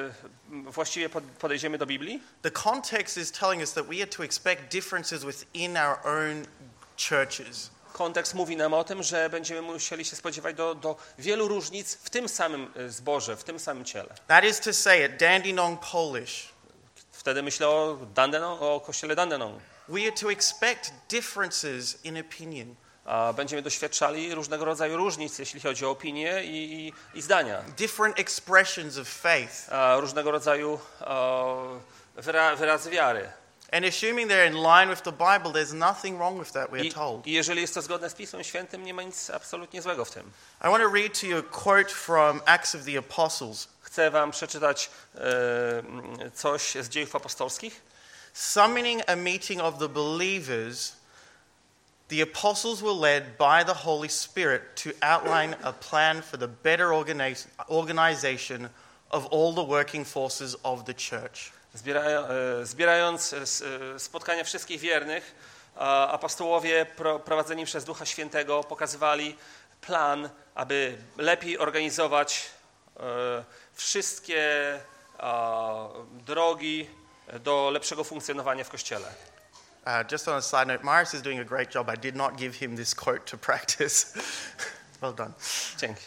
e, właściwie podejdziemy do Biblii, the context is telling us that we are to expect differences within our own churches. kontekst mówi nam o tym, że będziemy musieli się spodziewać do, do wielu różnic w tym samym zborze, w tym samym ciele. That is to say, at Dandenong Polish, Wtedy myślę o Dandenong, o kościele Dandenong. we are to expect differences in opinion. A będziemy doświadczali różnego rodzaju różnic, jeśli chodzi o opinie i, i, i zdania. Different expressions of faith. A różnego rodzaju o, wyra, wyrazy wiary. And assuming they're in line with the Bible, there's nothing wrong with that, we are I, told. I jeżeli jest to zgodne z Pismem Świętym, nie ma nic absolutnie złego w tym. I want to read to you a quote from Acts of the Apostles. Chcę wam przeczytać e, coś z Dziejów Apostolskich. Summoning a meeting of the believers, the apostles were led by the Holy Spirit to outline a plan for the better organiz- organization of all the working forces of the church. Zbierając spotkania wszystkich wiernych, apostołowie prowadzeni przez Ducha Świętego pokazywali plan, aby lepiej organizować wszystkie a, drogi do lepszego funkcjonowania w Kościele. Uh, just on a side note, Marius is doing a great job. I did not give him this quote to practice. Well done. Dzięki.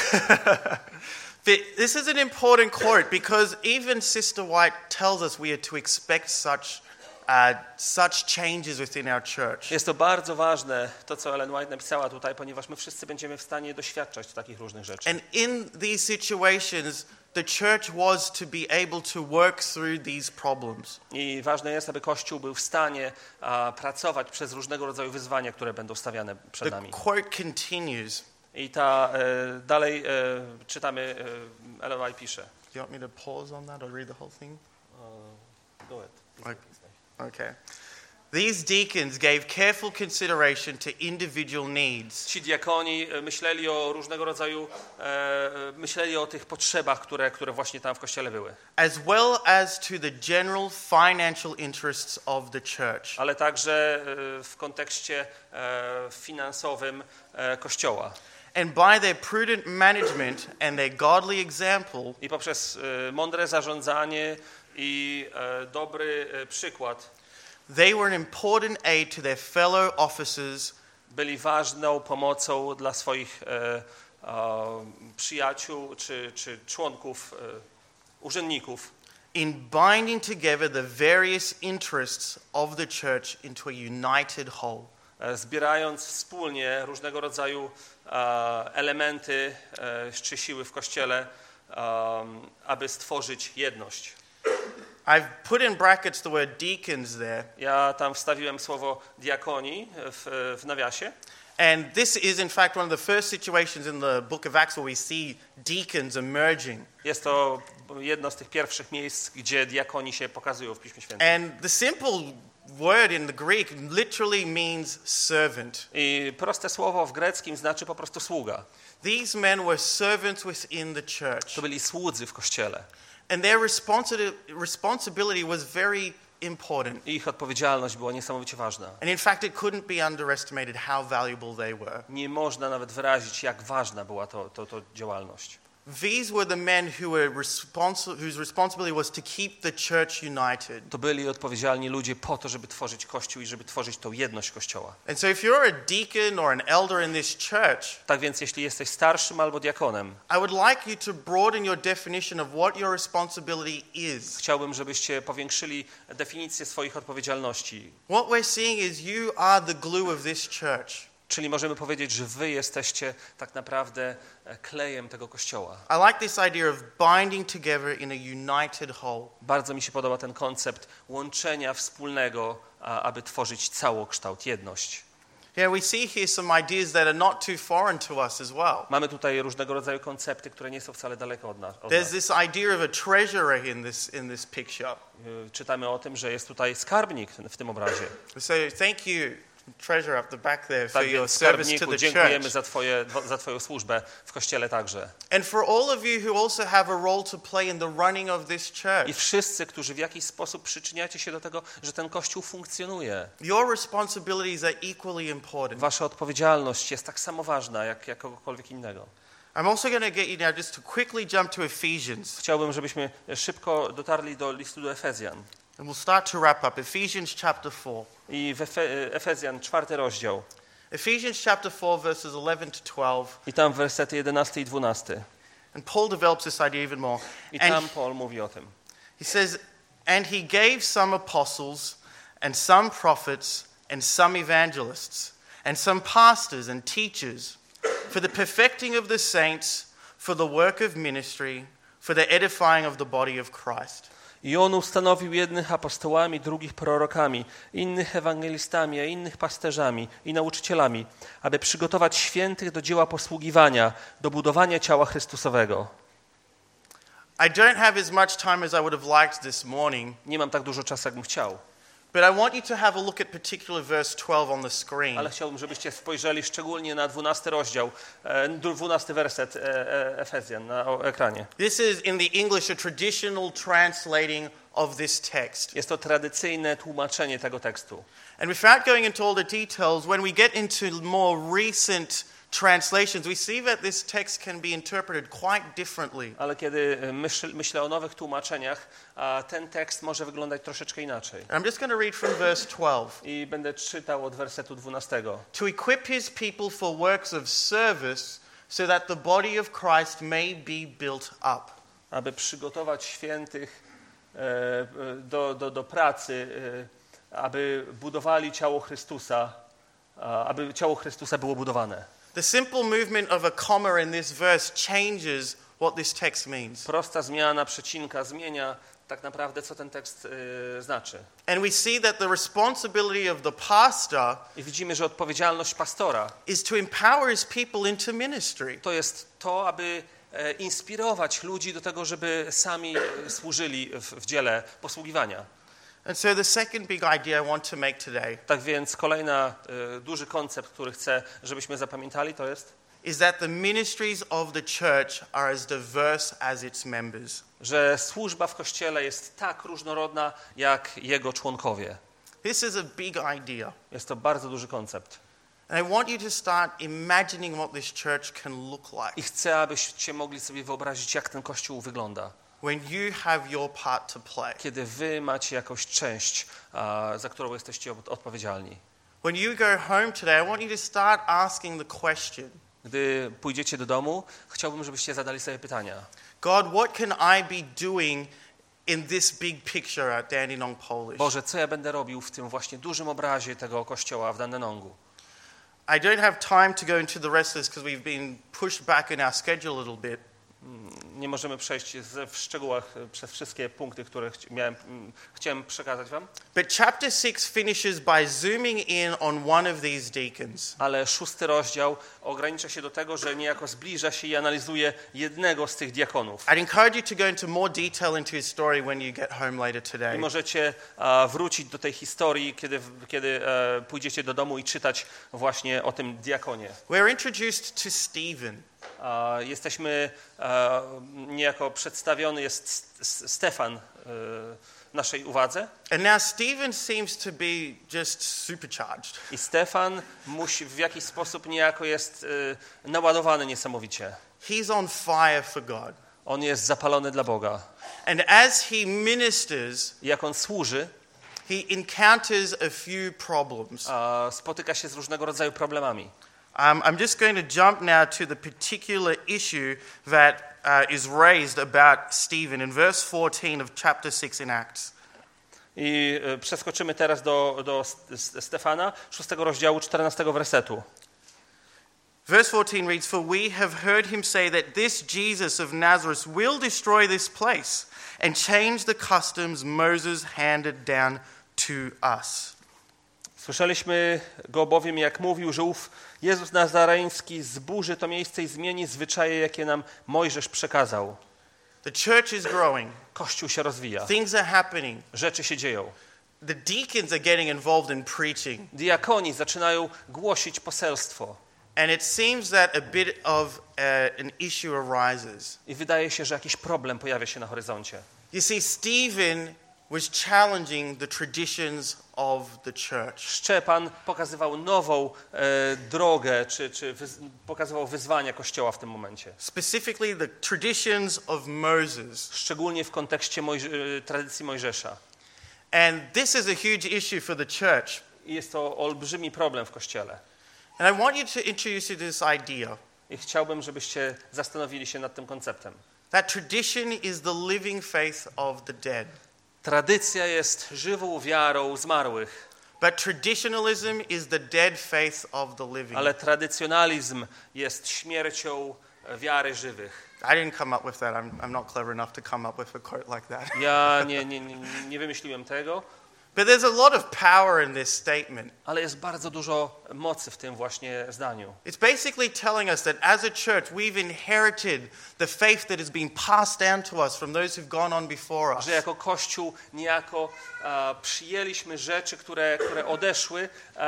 But this is an important quote because even Sister White tells us we are to expect such uh, such changes within our church. Jest to bardzo ważne, to co Ellen White napisała tutaj, ponieważ my wszyscy będziemy w stanie doświadczać takich różnych rzeczy. And in these situations, the church was to be able to work through these problems. I ważne jest, aby Kościół był w stanie a, pracować przez różnego rodzaju wyzwania, które będą stawiane przed The nami. quote continues. I ta e, dalej e, czytamy, e, Ellen White pisze. Do you want me to pause on that or read the whole thing? Uh, go ahead. Okay. Okay. These deacons gave careful consideration to individual needs. Ci diakoni myśleli o różnego rodzaju, e, myśleli o tych potrzebach, które, które właśnie tam w Kościele były. As well as to the general financial interests of the church. Ale także e, w kontekście e, finansowym e, Kościoła. And by their prudent management and their godly example, I poprzez e, mądre zarządzanie i e, dobry e, przykład they were an important aid to their fellow officers byli ważną pomocą dla swoich e, e, przyjaciół czy, czy członków, e, urzędników in binding together the various interests of the church into a united whole. e, zbierając wspólnie różnego rodzaju e, elementy e, czy siły w Kościele, e, aby stworzyć jedność. I've put in brackets the word deacons there. Ja tam wstawiłem słowo diakonii w, w nawiasie. And this is in fact one of the first situations in the book of Acts where we see deacons emerging. Jest to jedno z tych pierwszych miejsc, gdzie diakoni się pokazują w Piśmie Świętym. And the simple word in the Greek literally means servant. I proste słowo w greckim znaczy po prostu sługa. These men were servants within the church. To byli słudzy w Kościele. And their responsi- responsibility was very important. I ich odpowiedzialność była niesamowicie ważna. And in fact, it couldn't be underestimated how valuable they were. Nie można nawet wyrazić, jak ważna była to, to, to działalność. These were the men who were responsi- whose responsibility was to keep the church united. To byli odpowiedzialni ludzie po to, żeby tworzyć Kościół i żeby tworzyć tą jedność Kościoła. And so if you're a deacon or an elder in this church, Tak więc jeśli jesteś starszym albo diakonem, I would like you to broaden your definition of what your responsibility is. chciałbym, żebyście powiększyli definicję swoich odpowiedzialności. What we're seeing is you are the glue of this church. Czyli możemy powiedzieć, że wy jesteście tak naprawdę klejem tego Kościoła. I like this idea of binding together in a united whole. Bardzo mi się podoba ten koncept łączenia wspólnego, a, aby tworzyć całokształt, jedność. Yeah, we see here some ideas that are not too foreign to us as well. Mamy tutaj różnego rodzaju koncepty, które nie są wcale daleko od nas. Od There's nas. this idea of a treasurer in this in this picture. Czytamy o tym, że jest tutaj skarbnik w tym obrazie. So thank you, treasurer up the back there, for Tak your więc service to skarbniku the dziękujemy church. za, twoje, za twoją służbę w Kościele także. And for all of you who also have a role to play in the running of this church. I wszyscy, którzy w jakiś sposób przyczyniacie się do tego, że ten Kościół funkcjonuje. Your responsibilities are equally important. Wasza odpowiedzialność jest tak samo ważna, jak, jak kogokolwiek innego. I'm also going to get you now just to quickly jump to Ephesians. Chciałbym, żebyśmy szybko dotarli do listu do Efezjan. And we'll start to wrap up. Ephesians chapter four. I w Efe, Efezjan, czwarty rozdział. Ephesians chapter four, verses eleven to twelve. I tam wersety jedenasty i dwunasty. And Paul develops this idea even more. I And tam Paul mówi o tym. he says, and he gave some apostles, and some prophets, and some evangelists, and some pastors and teachers, for the perfecting of the saints, for the work of ministry, for the edifying of the body of Christ. I on ustanowił jednych apostołami, drugich prorokami, innych ewangelistami, a innych pasterzami i nauczycielami, aby przygotować świętych do dzieła posługiwania, do budowania ciała Chrystusowego. I don't have as much time as I would have liked this morning, Nie mam tak dużo czasu, jakbym chciał, but I want you to have a look at particular verse twelve on the screen. ale chciałbym, żebyście spojrzeli szczególnie na dwunasty rozdział, e, dwunasty werset e, e, Efezjan na ekranie. This is in the English a traditional translating of this text. Jest to tradycyjne tłumaczenie tego tekstu. And without going into all the details, when we get into more recent translations, we see that this text can be interpreted quite differently. Ale kiedy myśl, myślę o nowych tłumaczeniach, a ten tekst może wyglądać troszeczkę inaczej. I'm just going to read from verse twelve. I będę czytał od wersetu dwunastego. To equip his people for works of service, so that the body of Christ may be built up. Aby przygotować świętych e, do, do, do pracy, e, aby budowali ciało Chrystusa, a, aby ciało Chrystusa było budowane. The simple movement of a comma in this verse changes what this text means. Prosta zmiana przecinka zmienia tak naprawdę, co ten tekst e, znaczy. And we see that the responsibility of the pastor I widzimy, że odpowiedzialność pastora is to empower his people into ministry. to jest to, aby e, inspirować ludzi do tego, żeby sami e, służyli w, w dziele posługiwania. And so the second big idea I want to make today Tak więc kolejna e, duży koncept, który chcę, żebyśmy zapamiętali, to jest, is that the ministries of the church are as diverse as its members. że służba w Kościele jest tak różnorodna, jak jego członkowie. This is a big idea. Jest to bardzo duży koncept. And I want you to start imagining what this church can look I like chcę, abyście mogli sobie wyobrazić, jak ten Kościół wygląda. when you have your part to play. Kiedy wy macie jakąś część, a, za którą jesteście od- odpowiedzialni. When you go home today, I want you to start asking the question, Gdy pójdziecie do domu, chciałbym, żebyście zadali sobie pytania. God, what can I be doing in this big picture at Dandenong Polish? Boże, co ja będę robił w tym właśnie dużym obrazie tego kościoła w Dandenongu? I don't have time to go into the rest of this because we've been pushed back in our schedule a little bit. Nie możemy przejść z- w szczegółach e, przez wszystkie punkty, które chci- miałem, mm, chciałem przekazać wam, But chapter six finishes by zooming in on one of these deacons. ale szósty rozdział ogranicza się do tego, że niejako zbliża się i analizuje jednego z tych diakonów. I'd encourage you to go into more detail into his story when you get home later I today. możecie a, wrócić do tej historii, kiedy, kiedy e, pójdziecie do domu i czytać właśnie o tym diakonie. We're introduced to Stephen. A, jesteśmy, a, niejako przedstawiony jest S- S- Stefan e, naszej uwadze And now Stephen seems to be just supercharged. i Stefan musi, w jakiś sposób niejako jest e, naładowany niesamowicie. He's on fire for God. On jest zapalony dla Boga. And as he ministers, I jak on służy, he encounters a few problems. a, spotyka się z różnego rodzaju problemami. Um, I'm just going to jump now to the particular issue that uh, is raised about Stephen in verse fourteen of chapter six in Acts. I e, przeskoczymy teraz do, do S- S- Stefana, szóstego rozdziału, czternastego wersetu. Verse fourteen reads, "For we have heard him say that this Jesus of Nazareth will destroy this place and change the customs Moses handed down to us." Słyszeliśmy go bowiem, jak mówił, że ów Jezus Nazareński zburzy to miejsce i zmieni zwyczaje, jakie nam Mojżesz przekazał. The church is growing. Kościół się rozwija. Things are happening. Rzeczy się dzieją. The deacons are getting involved in preaching. Diakoni zaczynają głosić poselstwo. And it seems that a bit of uh, an issue arises. I wydaje się, że jakiś problem pojawia się na horyzoncie. You see, Stephen was challenging the traditions of the church. Szczepan pokazywał nową e, drogę, czy, czy wyz, pokazywał wyzwania Kościoła w tym momencie. Specifically the traditions of Moses. Szczególnie w kontekście Mojże, e, tradycji Mojżesza. And this is a huge issue for the church. I jest to olbrzymi problem w Kościele. And I want you to introduce you to this idea I chciałbym, żebyście zastanowili się nad tym konceptem. that tradition is the living faith of the dead. Tradycja jest żywą wiarą zmarłych, But traditionalism is the dead faith of the living. ale tradycjonalizm jest śmiercią wiary żywych. I didn't come up with that. I'm, I'm not clever enough to come up with a quote like that. Ja nie, nie, nie, nie wymyśliłem tego, But there's a lot of power in this statement. ale jest bardzo dużo mocy w tym właśnie zdaniu. It's basically telling us that as a church, we've inherited the faith that has been passed down to us from those who've gone on before us. Że jako Kościół niejako a, przyjęliśmy rzeczy, które, które odeszły,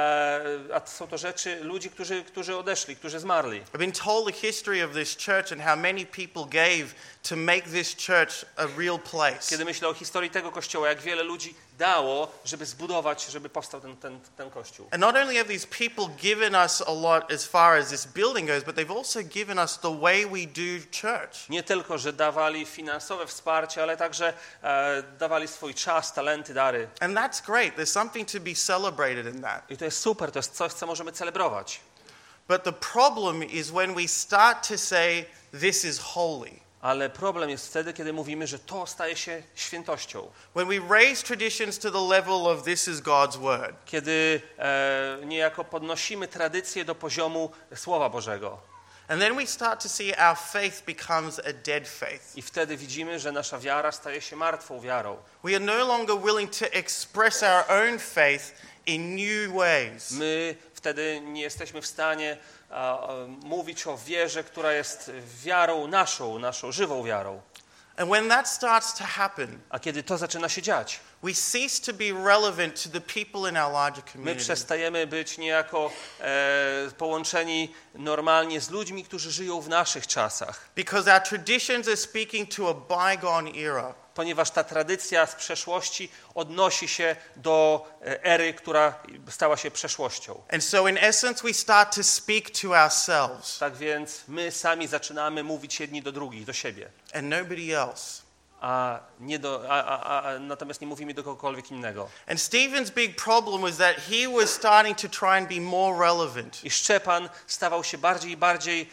a, a są to rzeczy ludzi, którzy, którzy odeszli, którzy zmarli. I've been told the history of this church and how many people gave to make this church a real place. Kiedy myślę o historii tego Kościoła, jak wiele ludzi dało, żeby zbudować, żeby powstał ten, ten, ten kościół. And not only have these people given us a lot as far as this building goes, but they've also given us the way we do church. Nie tylko, że dawali finansowe wsparcie, ale także e, dawali swój czas, talenty, dary. And that's great. There's something to be celebrated in that. I to jest super, to jest coś, co możemy celebrować. But the problem is when we start to say this is holy. Ale problem jest wtedy, kiedy mówimy, że to staje się świętością. When we raise traditions to the level of this is God's word. Kiedy e, niejako podnosimy tradycję do poziomu Słowa Bożego. And then we start to see our faith becomes a dead faith. I wtedy widzimy, że nasza wiara staje się martwą wiarą. We are no longer willing to express our own faith in new ways. My wtedy nie jesteśmy w stanie a, a, mówić o wierze, która jest wiarą naszą, naszą żywą wiarą. And when that starts to happen, A kiedy to zaczyna się dziać, we cease to be relevant to the people in our larger my community. przestajemy być niejako e, połączeni normalnie z ludźmi, którzy żyją w naszych czasach. Because our traditions are speaking to a bygone era. Ponieważ ta tradycja z przeszłości odnosi się do ery, która stała się przeszłością. And so in essence we start to speak to ourselves Tak więc my sami zaczynamy mówić jedni do drugich, do siebie, and nobody else. a, nie do, a, a, a natomiast nie mówimy do kogokolwiek innego. And Stephen's big problem was that he was starting to try and be more relevant. I Szczepan stawał się bardziej i bardziej,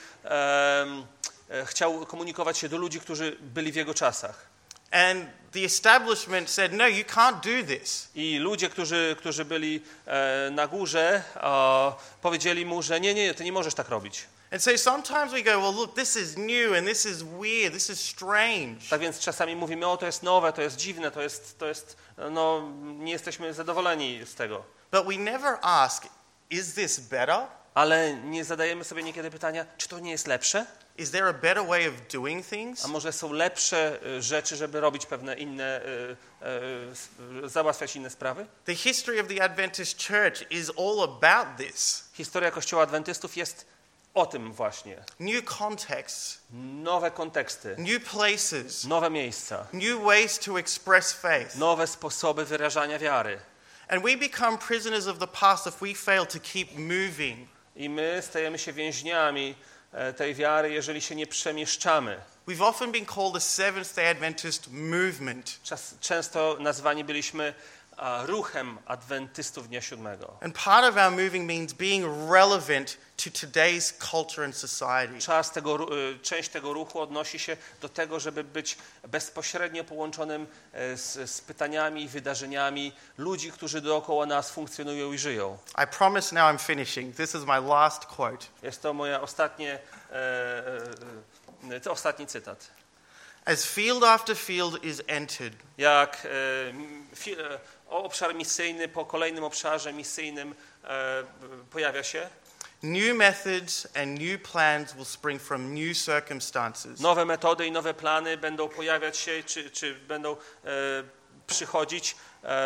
um, e, chciał komunikować się do ludzi, którzy byli w jego czasach. And the establishment said, no, you can't do this. I ludzie, którzy, którzy byli e, na górze, e, powiedzieli mu, że nie, nie, ty nie możesz tak robić. And so sometimes we go, well, look, this is new and this is weird, this is strange. Tak więc czasami mówimy, o to jest nowe, to jest dziwne, to jest, to jest, no nie jesteśmy zadowoleni z tego. But we never ask, is this better? Ale nie zadajemy sobie niekiedy pytania, czy to nie jest lepsze? Is there a better way of doing things? A może są lepsze y, rzeczy, żeby robić pewne inne, y, y, y, załatwiać inne sprawy? The history of the Adventist Church is all about this. Historia Kościoła Adwentystów jest o tym właśnie. New contexts, Nowe konteksty, new places, nowe miejsca, new ways to express faith. nowe sposoby wyrażania wiary. And we become prisoners of the past if we fail to keep moving. I my stajemy się więźniami e, tej wiary, jeżeli się nie przemieszczamy. We've often been called the Seventh-day Adventist movement. Czas, często nazwani byliśmy a, ruchem adwentystów Dnia Siódmego. And part of our moving means being relevant to today's culture and society. Czas tego, ru- y, część tego ruchu odnosi się do tego, żeby być bezpośrednio połączonym e, z, z pytaniami i wydarzeniami ludzi, którzy dookoła nas funkcjonują i żyją. I promise now I'm finishing. This is my last quote. Jest to moja ostatnie, e, e, e, to ostatni cytat. As field after field is entered, Jak e, m, fi, e, obszar misyjny po kolejnym obszarze misyjnym e, pojawia się, new methods and new plans will spring from new circumstances. nowe metody i nowe plany będą pojawiać się, czy, czy będą e, przychodzić e,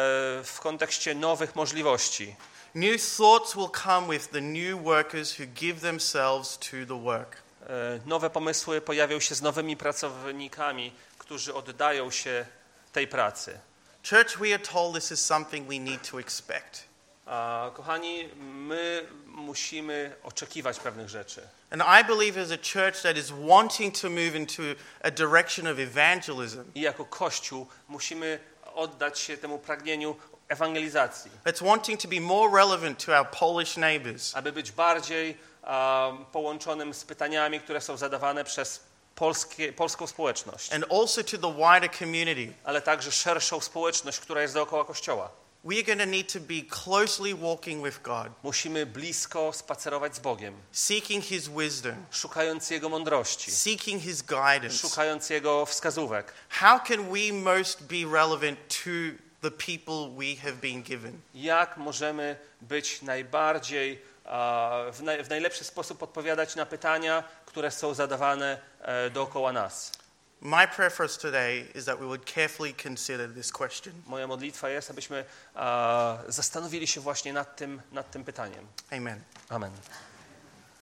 w kontekście nowych możliwości. New thoughts will come with the new workers who give themselves to the work. E, nowe pomysły pojawią się z nowymi pracownikami, którzy oddają się tej pracy. Church, we are told this is something we need to expect. A, kochani, my musimy oczekiwać pewnych rzeczy. And I believe as a church that is wanting to move into a direction of evangelism, I jako Kościół musimy oddać się temu pragnieniu ewangelizacji, that's wanting to be more relevant to our Polish neighbors, aby być bardziej a, połączonym z pytaniami, które są zadawane przez polskie, polską społeczność, and also to the wider community. ale także szerszą społeczność, która jest dookoła Kościoła. We are going to need to be closely walking with God, Musimy blisko spacerować z Bogiem, seeking His wisdom, szukając Jego mądrości, seeking His guidance. szukając Jego wskazówek. How can we most be relevant to the people we have been given? Jak możemy być najbardziej, a, w, naj, w najlepszy sposób odpowiadać na pytania, które są zadawane e, dookoła nas. My prayer for us today is that we would carefully consider this question. Moja modlitwa jest, abyśmy a, zastanowili się właśnie nad tym, nad tym pytaniem. Amen. Amen.